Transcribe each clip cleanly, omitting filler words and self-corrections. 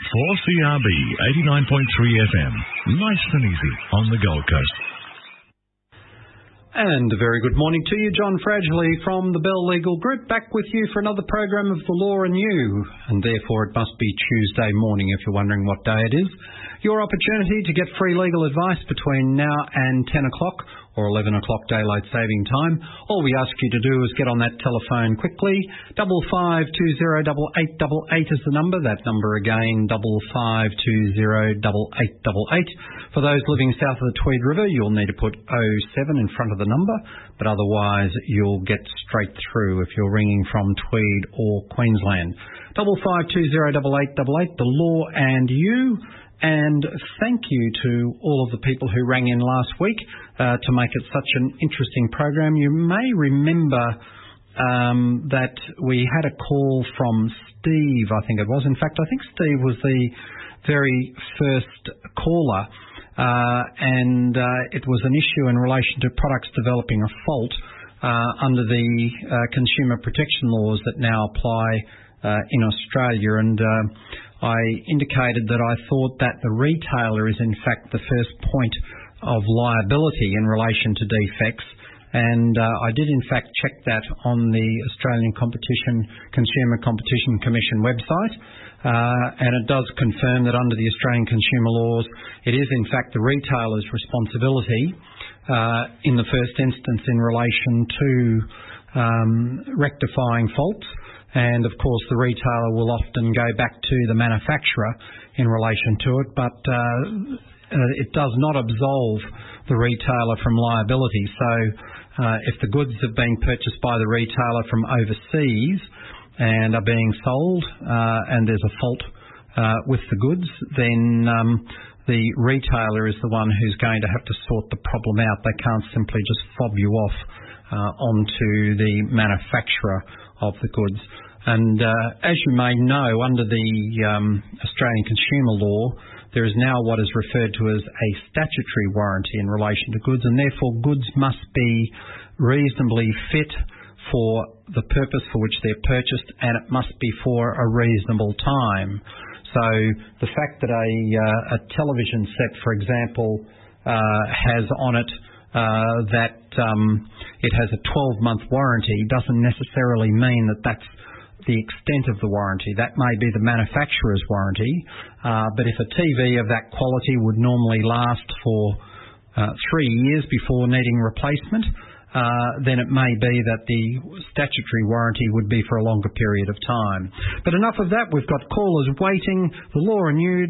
4CRB 89.3 FM. Nice and easy on the Gold Coast. And a very good morning to you, John Fragiley from the Bell Legal Group, back with you for another program of The Law and You. And therefore it must be Tuesday morning if you're wondering what day it is. Your opportunity to get free legal advice between now and 10 o'clock or 11 o'clock daylight saving time. All we ask you to do is get on that telephone quickly. 55208888 is the number. That number again, 55208888. For those living south of the Tweed River, you'll need to put 07 in front of the number, but otherwise you'll get straight through if you're ringing from Tweed or Queensland. 55208888, The Law and You. And thank you to all of the people who rang in last week to make it such an interesting program. You may remember that we had a call from Steve, I think it was. In fact, I think Steve was the very first caller, and it was an issue in relation to products developing a fault under the consumer protection laws that now apply in Australia. And I indicated that I thought that the retailer is in fact the first point of liability in relation to defects, and I did in fact check that on the Australian Consumer Competition Commission website, and it does confirm that under the Australian consumer laws it is in fact the retailer's responsibility in the first instance in relation to rectifying faults. And, of course, the retailer will often go back to the manufacturer in relation to it, but it does not absolve the retailer from liability. So if the goods have been purchased by the retailer from overseas and are being sold and there's a fault with the goods, then the retailer is the one who's going to have to sort the problem out. They can't simply just fob you off onto the manufacturer of the goods. And as you may know, under the Australian consumer law, there is now what is referred to as a statutory warranty in relation to goods, and therefore goods must be reasonably fit for the purpose for which they're purchased, and it must be for a reasonable time. So the fact that a television set, for example, has on it that it has a 12-month warranty doesn't necessarily mean that that's the extent of the warranty. That may be the manufacturer's warranty, but if a TV of that quality would normally last for 3 years before needing replacement, then it may be that the statutory warranty would be for a longer period of time. But enough of that. We've got callers waiting. The Law and You,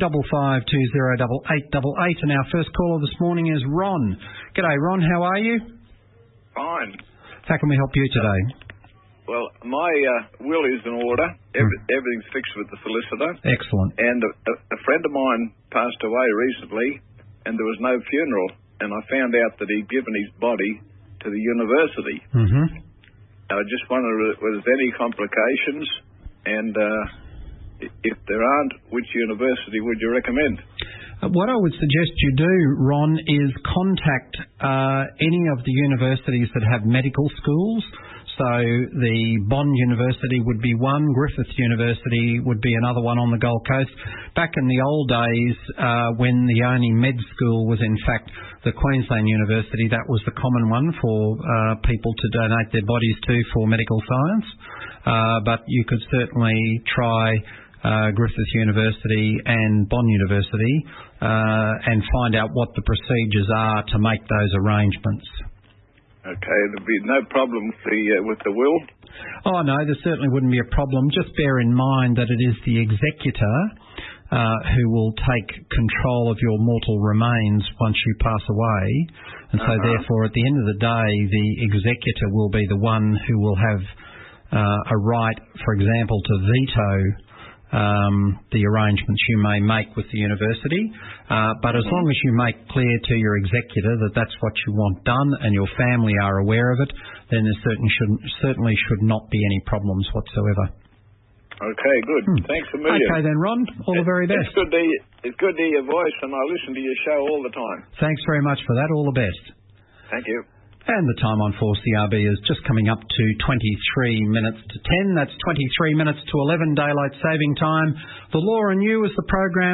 55208888, and our first caller this morning is Ron. G'day, Ron. How are you? Fine. How can we help you today? Well, my will is in order. Everything's fixed with the solicitor. Excellent. And a friend of mine passed away recently, and there was no funeral. And I found out that he'd given his body to the university. Mm-hmm. I just wondered, was there any complications? And if there aren't, which university would you recommend? What I would suggest you do, Ron, is contact any of the universities that have medical schools. So the Bond University would be one, Griffith University would be another one on the Gold Coast. Back in the old days, when the only med school was in fact the Queensland University, that was the common one for people to donate their bodies to for medical science. But you could certainly try Griffith University and Bond University and find out what the procedures are to make those arrangements. Okay, there'd be no problem with the will? Oh, no, there certainly wouldn't be a problem. Just bear in mind that it is the executor who will take control of your mortal remains once you pass away. And so, therefore, at the end of the day, the executor will be the one who will have a right, for example, to veto the arrangements you may make with the university, but as long as you make clear to your executor that that's what you want done and your family are aware of it, then there certainly should not be any problems whatsoever. Okay, good. Thanks a million. Okay then, Ron. All the very best. It's good to hear your voice, and I listen to your show all the time. Thanks very much for that. All the best. Thank you. And the time on 4CRB is just coming up to 23 minutes to 10. That's 23 minutes to 11 daylight saving time. The Law and You is the program,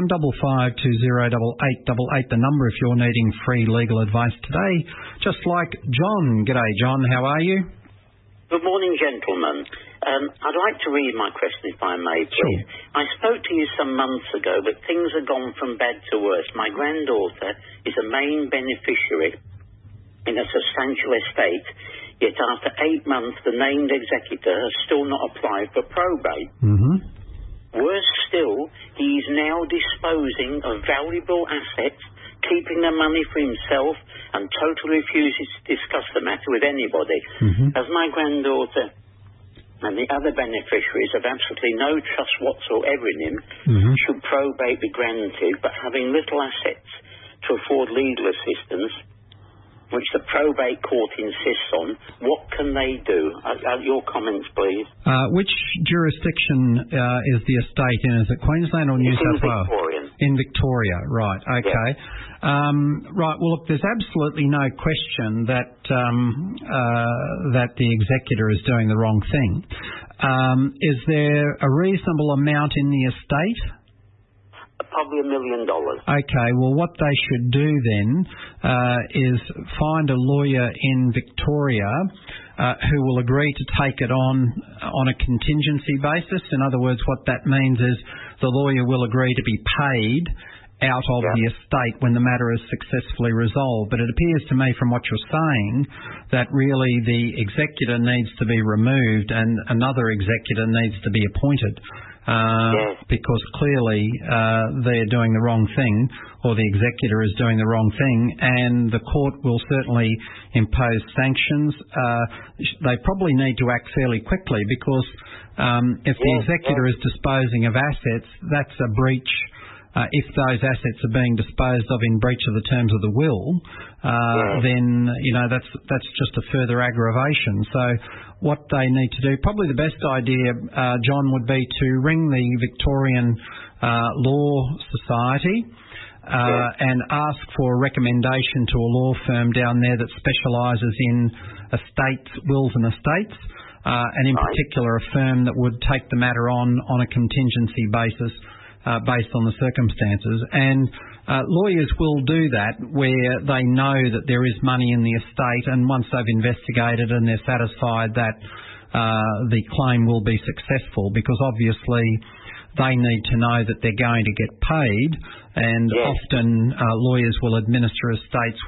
55208888, the number if you're needing free legal advice today. Just like John. G'day, John. How are you? Good morning, gentlemen. I'd like to read my question, if I may, please. Sure. I spoke to you some months ago, but things have gone from bad to worse. My granddaughter is a main beneficiary in a substantial estate, yet after 8 months the named executor has still not applied for probate. Mm-hmm. Worse still, he is now disposing of valuable assets, keeping the money for himself, and totally refuses to discuss the matter with anybody. Mm-hmm. As my granddaughter and the other beneficiaries have absolutely no trust whatsoever in him, Mm-hmm. should probate be granted, but having little assets to afford legal assistance, which the probate court insists on, what can they do? Your comments, please. Which jurisdiction is the estate in? Is it Queensland or New South Wales? In Victoria, right. Okay. Yeah. Right. Well, look, there's absolutely no question that that the executor is doing the wrong thing. Is there a reasonable amount in the estate? Probably $1 million. Okay, well, what they should do then is find a lawyer in Victoria who will agree to take it on a contingency basis. In other words, what that means is the lawyer will agree to be paid out of the estate when the matter is successfully resolved. But it appears to me from what you're saying that really the executor needs to be removed and another executor needs to be appointed. Because clearly they're doing the wrong thing, or the executor is doing the wrong thing, and the court will certainly impose sanctions. They probably need to act fairly quickly because if the executor is disposing of assets, that's a breach. If those assets are being disposed of in breach of the terms of the will, then that's just a further aggravation. So what they need to do, probably the best idea, John, would be to ring the Victorian Law Society and ask for a recommendation to a law firm down there that specialises in estates, wills and estates, and in particular a firm that would take the matter on a contingency basis. Based on the circumstances, and lawyers will do that where they know that there is money in the estate, and once they've investigated and they're satisfied that the claim will be successful, because obviously they need to know that they're going to get paid, and often lawyers will administer estates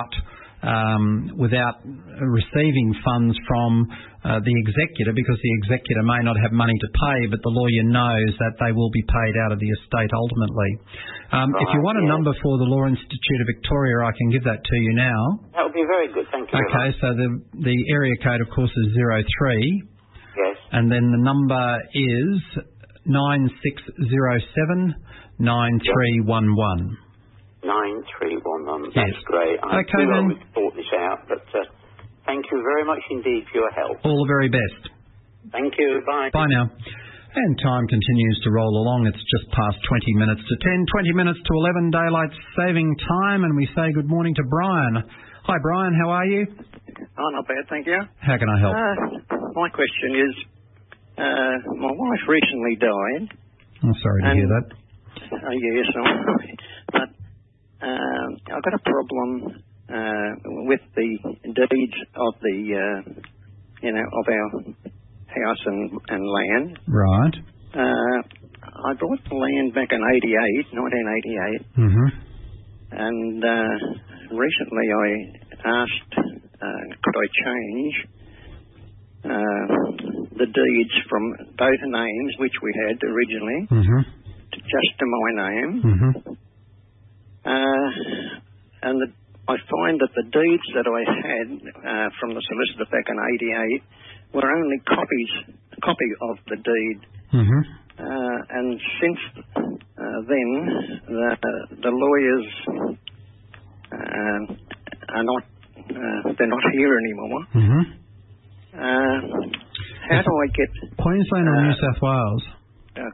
without receiving funds from the executor, because the executor may not have money to pay, but the lawyer knows that they will be paid out of the estate ultimately. If you want a number for the Law Institute of Victoria, I can give that to you now. That would be very good, thank you. Okay, so the area code, of course, is 03. Yes. And then the number is 9607 9311. 9311. That's great. I would sort this out, but thank you very much indeed for your help. All the very best. Thank you. Bye. Bye now. And time continues to roll along. It's just past 20 minutes to 10, 20 minutes to 11 daylight saving time, and we say good morning to Brian. Hi, Brian. How are you? Oh, not bad, thank you. How can I help? My question is, my wife recently died. I'm sorry to hear that. Yes, but I've got a problem with the deeds of of our house and land. Right. I bought the land back in 1988. Mm-hmm. And recently I asked, could I change the deeds from both names, which we had originally, to just to my name. And I find that the deeds that I had from the solicitor back in 88 were only a copy of the deed. And since then, the lawyers are not, they're not here anymore. How do I get... Queensland or New South Wales?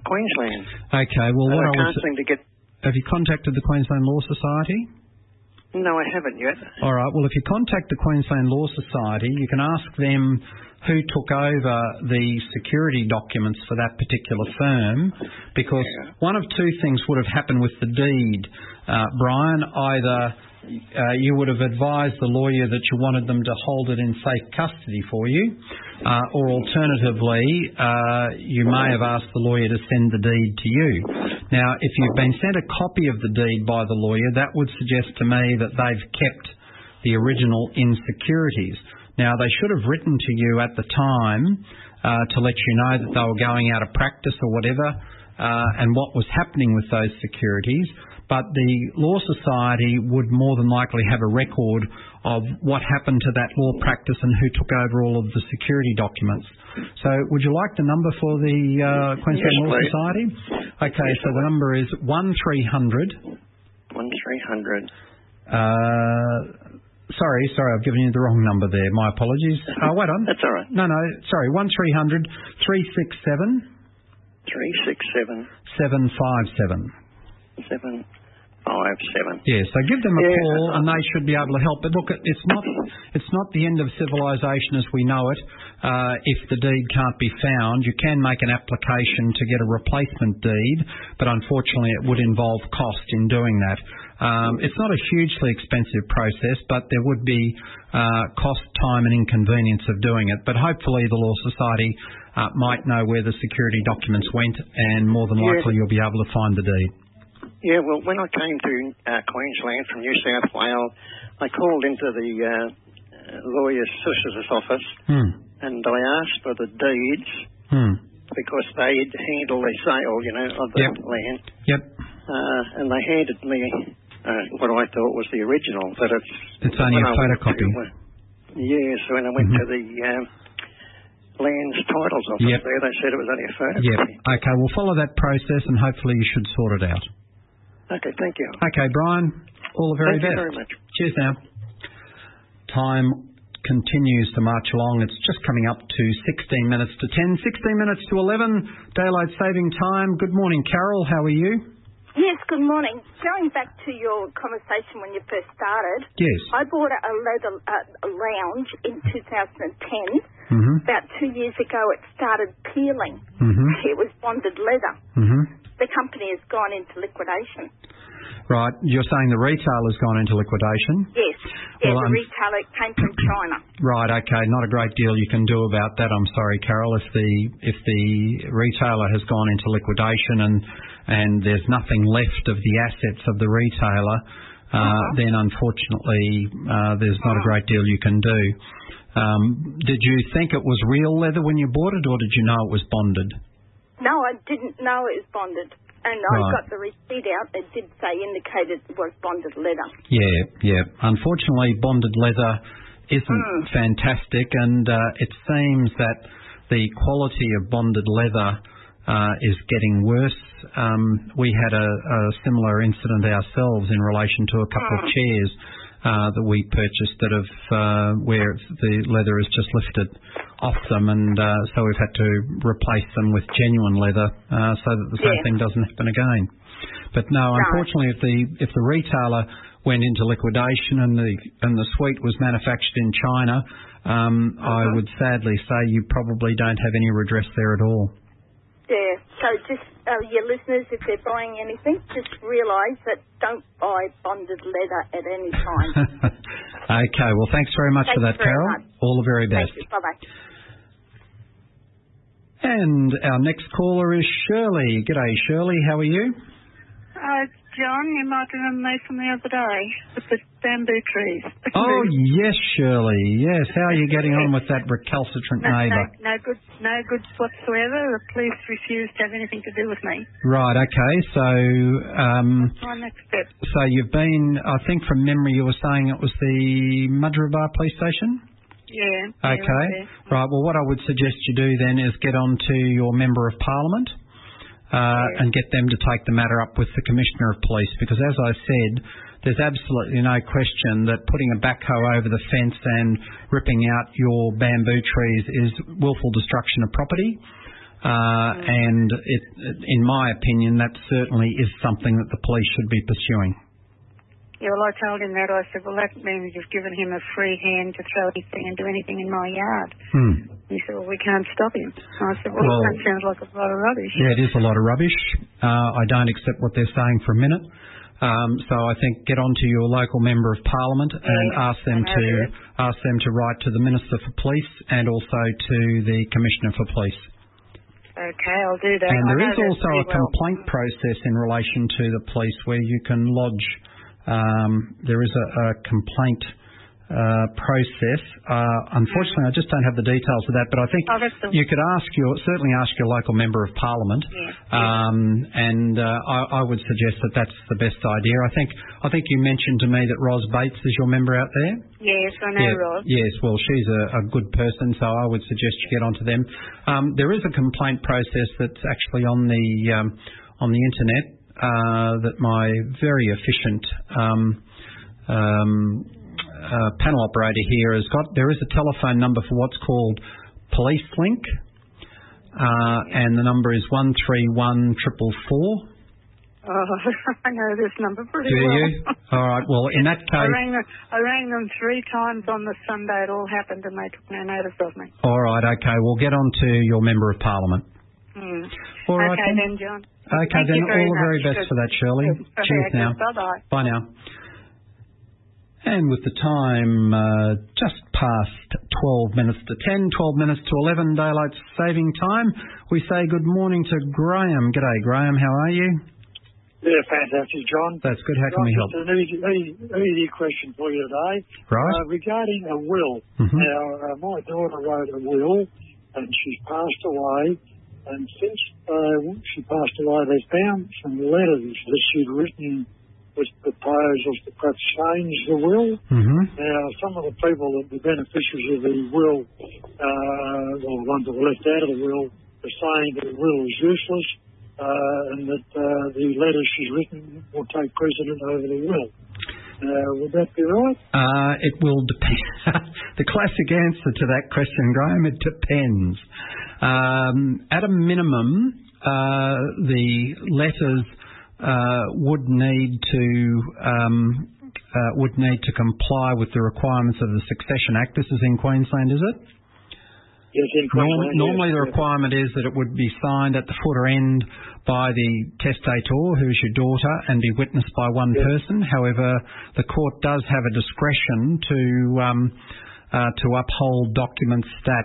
Queensland. Okay, well, what I can't seem to get... Have you contacted the Queensland Law Society? No, I haven't yet. All right. Well, if you contact the Queensland Law Society, you can ask them who took over the security documents for that particular firm, because one of two things would have happened with the deed, Brian. Either you would have advised the lawyer that you wanted them to hold it in safe custody for you, or alternatively, you may have asked the lawyer to send the deed to you. Now, if you've been sent a copy of the deed by the lawyer, that would suggest to me that they've kept the original in securities. Now, they should have written to you at the time to let you know that they were going out of practice or whatever, and what was happening with those securities. But the Law Society would more than likely have a record of what happened to that law practice and who took over all of the security documents. So would you like the number for the Queensland Law Society? Okay, so the number is 1300. 1300. Sorry, I've given you the wrong number there. My apologies. Wait on. That's all right. No, sorry, 1300 367 367 757. 757. Yeah, so give them a call and they should be able to help. But look, it's not the end of civilization as we know it. If the deed can't be found, you can make an application to get a replacement deed, but unfortunately it would involve cost in doing that. It's not a hugely expensive process, but there would be cost, time and inconvenience of doing it. But hopefully the Law Society might know where the security documents went, and more than likely you'll be able to find the deed. Yeah, well, when I came to Queensland from New South Wales, I called into the lawyer's solicitor's office and I asked for the deeds because they'd handle the sale, of the land. Yep. And they handed me what I thought was the original, but it's only a photocopy. So when I went to the Land's Titles office there, they said it was only a photocopy. Yep. Okay, we'll follow that process and hopefully you should sort it out. Okay, thank you. Okay, Brian, all the very best. Thank you very much. Cheers now. Time continues to march along. It's just coming up to 16 minutes to 10, 16 minutes to 11, daylight saving time. Good morning, Carol. How are you? Yes, good morning. Going back to your conversation when you first started, yes, I bought a leather lounge in 2010. About 2 years ago, it started peeling. It was bonded leather. The company has gone into liquidation. Right. You're saying the retailer's gone into liquidation? Yes. Yeah, well, the retailer came from China. Right. Okay. Not a great deal you can do about that. I'm sorry, Carol. If the retailer has gone into liquidation and there's nothing left of the assets of the retailer, then unfortunately there's not a great deal you can do. Did you think it was real leather when you bought it, or did you know it was bonded? No, I didn't know it was bonded. And I got the receipt out. It did say indicated it was bonded leather. Yeah. Unfortunately, bonded leather isn't fantastic, and it seems that the quality of bonded leather is getting worse. We had a similar incident ourselves in relation to a couple of chairs that we purchased that have where the leather is just lifted off them, and so we've had to replace them with genuine leather so that the same thing doesn't happen again. But no, unfortunately, if the retailer went into liquidation and the suite was manufactured in China, I would sadly say you probably don't have any redress there at all. Yeah, so just your listeners, if they're buying anything, just realise that don't buy bonded leather at any time. Okay, well, thanks very much for that, Carol. All the very best. Thank you. Bye-bye. And our next caller is Shirley. G'day, Shirley. How are you? John, you might remember me from the other day with the bamboo trees. Oh, yes, Shirley. Yes. How are you getting on with that recalcitrant neighbour? No good whatsoever. The police refused to have anything to do with me. Right, okay. So, that's my next step. So you've been, I think from memory you were saying it was the Mudgeeraba police station? Yeah. Okay. Right, well, what I would suggest you do then is get on to your Member of Parliament and get them to take the matter up with the Commissioner of Police, because as I said, there's absolutely no question that putting a backhoe over the fence and ripping out your bamboo trees is willful destruction of property. And in my opinion, that certainly is something that the police should be pursuing. Yeah, well, I told him that. I said, well, that means you've given him a free hand to throw anything and do anything in my yard. He said, well, we can't stop him. I said, well, that sounds like a lot of rubbish. Yeah, it is a lot of rubbish. I don't accept what they're saying for a minute. So I think get on to your local member of parliament and ask them to write to the Minister for Police and also to the Commissioner for Police. Okay, I'll do that. And there is also a complaint process in relation to the police where you can lodge. There is a complaint process. Unfortunately, I just don't have the details of that, but I think you could certainly ask your local member of parliament, and I would suggest that that's the best idea. I think you mentioned to me that Ros Bates is your member out there. Yes, I know Ros. Yes, well, she's a good person, so I would suggest you get onto them. There is a complaint process that's actually on the internet that my very efficient panel operator here has got. There is a telephone number for what's called Police Link, and the number is 131444. I know this number pretty well. Do you? All right. Well, in that case, I rang them 3 times on the Sunday. It all happened, and they took no notice of me. All right. Okay. We'll get on to your member of parliament. All right. Okay then, John. Okay then. All the very best for that, Shirley. Cheers now. Bye-bye. Bye now. And with the time just past 12 minutes to 10, 12 minutes to 11, daylight saving time, we say good morning to Graham. G'day, Graham. How are you? Yeah, fantastic, John. That's good. How can we help? Just an easy question for you today. Right. Regarding a will. Now, my daughter wrote a will, and she's passed away. And since she passed away, they found some letters that she'd written with proposals to perhaps change the will. Now, some of the people that the beneficiaries of the will, or the ones that were left out of the will, are saying that the will is useless, and that the letters she's written will take precedent over the will. Would that be right? It will depend. The classic answer to that question, Graham, it depends. At a minimum, the letters would need to comply with the requirements of the Succession Act. This is in Queensland, is it? Yes, in Queensland. Normally the requirement is that it would be signed at the footer end by the testator, who is your daughter, and be witnessed by one person. However, the court does have a discretion to uphold documents that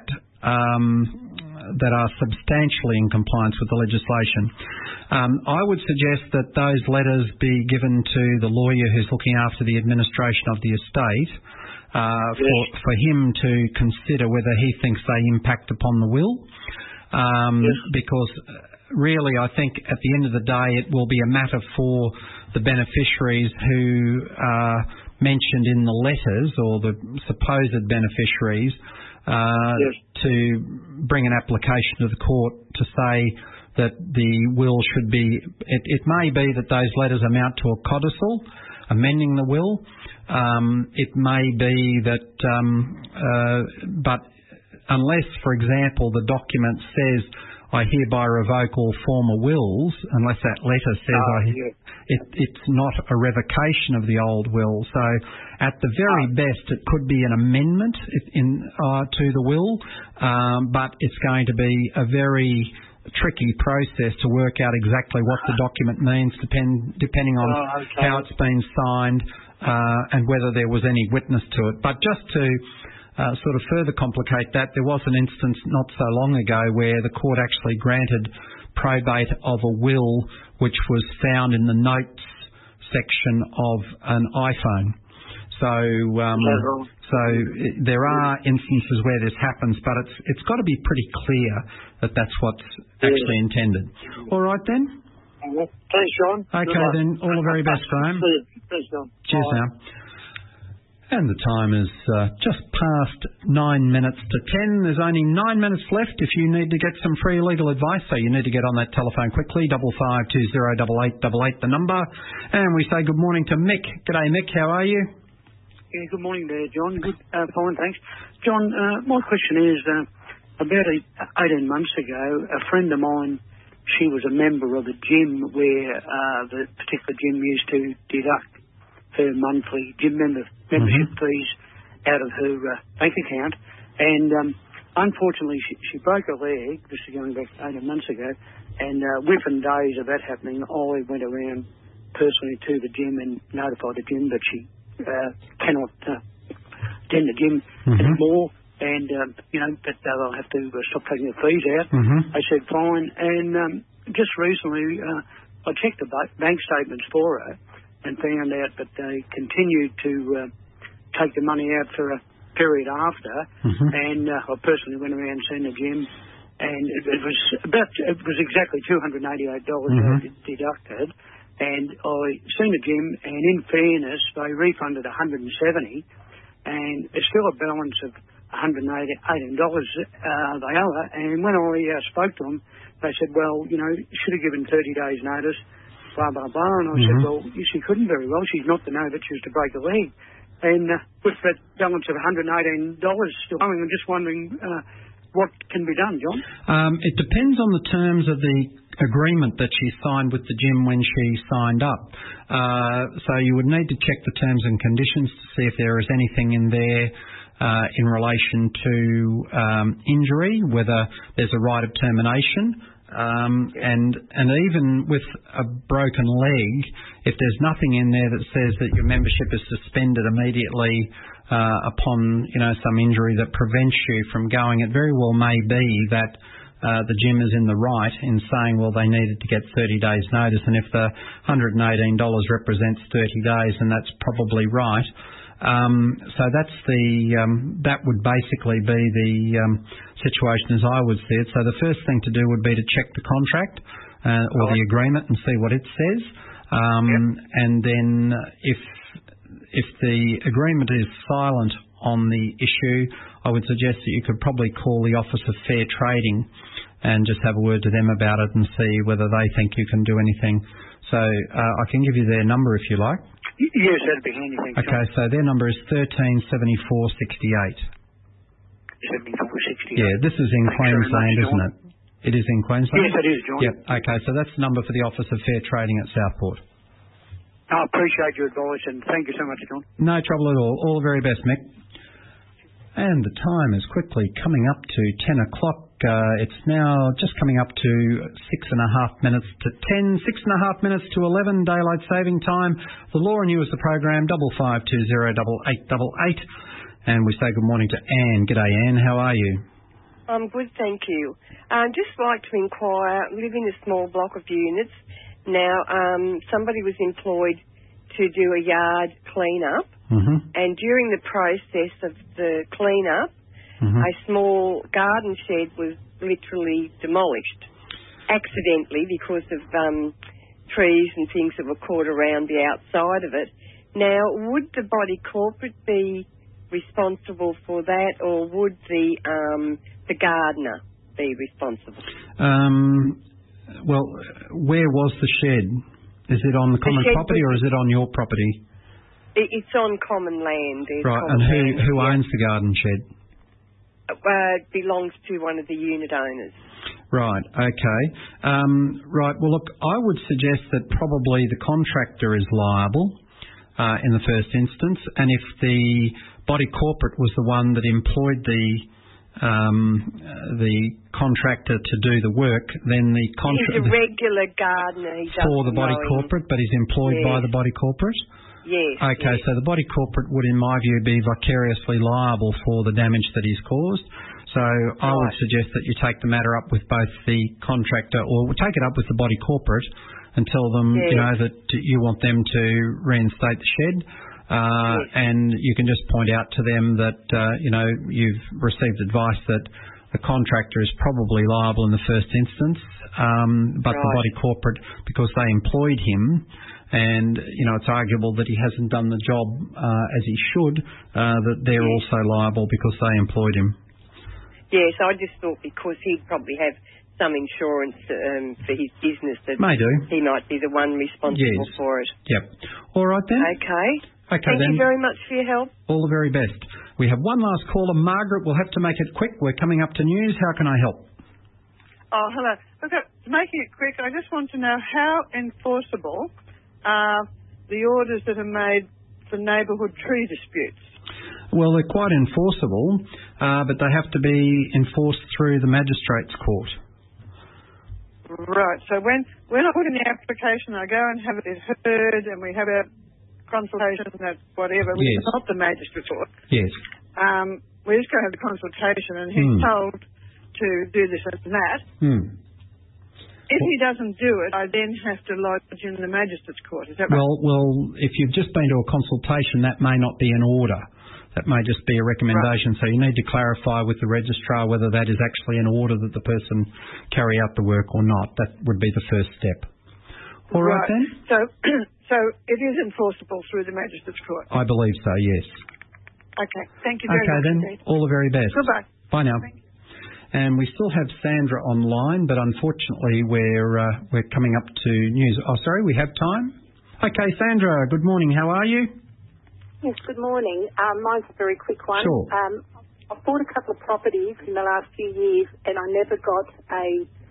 are substantially in compliance with the legislation. I would suggest that those letters be given to the lawyer who's looking after the administration of the estate for him to consider whether he thinks they impact upon the will. Because really, I think at the end of the day, it will be a matter for the beneficiaries who are mentioned in the letters, or the supposed beneficiaries, to bring an application to the court to say that the will should be... It may be that those letters amount to a codicil, amending the will. It may be that... but unless, for example, the document says, I hereby revoke all former wills, unless that letter says it's not a revocation of the old will. So at the very best, it could be an amendment to the will, but it's going to be a very tricky process to work out exactly what the document means, depending on how it's been signed and whether there was any witness to it. But just to sort of further complicate that, there was an instance not so long ago where the court actually granted probate of a will which was found in the notes section of an iPhone. So there are instances where this happens, but it's got to be pretty clear that that's what's actually intended. All right then. Thanks, John. Okay then. All the very best, Graham. Thanks, John. Cheers now. And the time is just past 9 minutes to 10. There's only 9 minutes left if you need to get some free legal advice. So you need to get on that telephone quickly, 55208888, the number. And we say good morning to Mick. G'day, Mick. How are you? Yeah, good morning there, John. Good, fine, thanks. John, my question is, about 18 months ago, a friend of mine, she was a member of a gym where the particular gym used to deduct her monthly gym membership fees out of her bank account. And unfortunately, she broke her leg, this is going back 18 months ago, and within days of that happening, I went around personally to the gym and notified the gym that she cannot attend the gym anymore, and, that they'll have to stop taking the fees out. I said, fine. And just recently, I checked the bank statements for her and found out that they continued to take the money out for a period after, and I personally went around seeing the gym, and it was exactly $288 deducted, and I seen the gym, and in fairness, they refunded $170, and there's still a balance of $118 they owe her. And when I spoke to them, they said, well, you should have given 30 days notice, blah, blah, blah. And I said, well, she couldn't very well. She's not to know that she was to break a leg. And with that balance of $118 still owing, I'm just wondering what can be done, John? It depends on the terms of the agreement that she signed with the gym when she signed up. So you would need to check the terms and conditions to see if there is anything in there in relation to injury, whether there's a right of termination. And even with a broken leg, if there's nothing in there that says that your membership is suspended immediately upon some injury that prevents you from going, it very well may be that the gym is in the right in saying, well, they needed to get 30 days notice, and if the $118 represents 30 days, then that's probably right. So that's that would basically be the situation as I would see it. So the first thing to do would be to check the contract or the agreement and see what it says. And then if the agreement is silent on the issue, I would suggest that you could probably call the Office of Fair Trading and just have a word to them about it and see whether they think you can do anything. So I can give you their number if you like. Yes, that'd be handy. Thanks. Okay, so their number is 137468. 7468. Yeah, this is in Queensland, isn't it? It is in Queensland? Yes, it is, John. Yep, okay, so that's the number for the Office of Fair Trading at Southport. I appreciate your advice, and thank you so much, John. No trouble at all. All the very best, Mick. And the time is quickly coming up to 10 o'clock. It's now just coming up to 6.5 minutes to 10, 6.5 minutes to 11, daylight saving time. The Law and You is the program, 55208888. And we say good morning to Anne. G'day, Anne. How are you? I'm good, thank you. I'd just like to inquire, live in a small block of units. Now, somebody was employed to do a yard clean-up, and during the process of the clean-up, a small garden shed was literally demolished, accidentally, because of trees and things that were caught around the outside of it. Now, would the body corporate be responsible for that, or would the gardener be responsible? Well, where was the shed? Is it on the common property or is it on your property? It's on common land. Right, and who owns the garden shed? It belongs to one of the unit owners. Right, okay. Right, well, look, I would suggest that probably the contractor is liable in the first instance, and if the body corporate was the one that employed the contractor to do the work, then the contractor... He's a regular gardener. For the body corporate, but he's employed by the body corporate? Yes. Okay, so the body corporate would, in my view, be vicariously liable for the damage that he's caused. So I would suggest that you take the matter up with both the contractor, or take it up with the body corporate and tell them, that you want them to reinstate the shed. And you can just point out to them that, you've received advice that the contractor is probably liable in the first instance, but the body corporate, because they employed him, and, it's arguable that he hasn't done the job as he should, that they're also liable because they employed him. Yes, I just thought because he'd probably have some insurance for his business that he might be the one responsible for it. Yep. All right then. Okay. Thank you very much for your help. All the very best. We have one last caller, Margaret. We'll have to make it quick. We're coming up to news. How can I help? Oh, hello. Look, making it quick, I just want to know how enforceable are the orders that are made for neighbourhood tree disputes? Well, they're quite enforceable, but they have to be enforced through the magistrate's court. Right. So when I put in the application, I go and have it heard, and we have a consultation and whatever, which is not the magistrate's court. Yes. We just go and have the consultation, and he's told to do this and that. If he doesn't do it, I then have to lodge in the magistrate's court. Is that right? Well, if you've just been to a consultation, that may not be an order. That may just be a recommendation. Right. So you need to clarify with the registrar whether that is actually an order that the person carry out the work or not. That would be the first step. All right then? So it is enforceable through the magistrate's court? I believe so, yes. Okay. Thank you very much. Okay then. Indeed. All the very best. Goodbye. Bye now. And we still have Sandra online, but unfortunately we're coming up to news. Oh, sorry, we have time? Okay, Sandra, good morning. How are you? Yes, good morning. Mine's a very quick one. Sure. I've bought a couple of properties in the last few years, and I never got a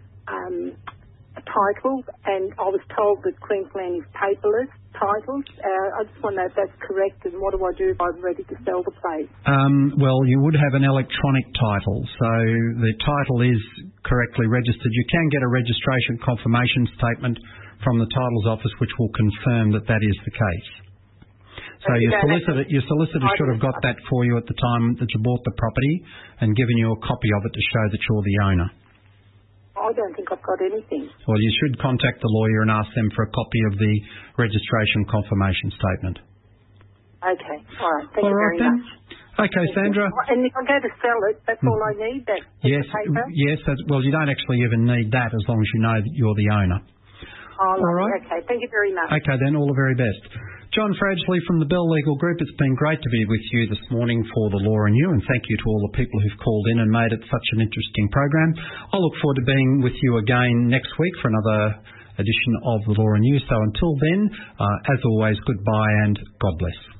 title, and I was told that Queensland is paperless titles. I just want to know if that's correct, and what do I do if I'm ready to sell the place? Well, you would have an electronic title, so the title is correctly registered. You can get a registration confirmation statement from the titles office which will confirm that that is the case. So your solicitor should have got that for you at the time that you bought the property and given you a copy of it to show that you're the owner. I don't think I've got anything. Well, you should contact the lawyer and ask them for a copy of the registration confirmation statement. Okay. All right. Thank you very much. Okay, Sandra. And if I go to sell it, that's all I need, that piece of paper? Yes. Well, you don't actually even need that as long as you know that you're the owner. All right. Okay. Thank you very much. Okay, then. All the very best. John Fradgley from the Bell Legal Group. It's been great to be with you this morning for The Law and You, and thank you to all the people who've called in and made it such an interesting program. I look forward to being with you again next week for another edition of The Law and You. So until then, as always, goodbye and God bless.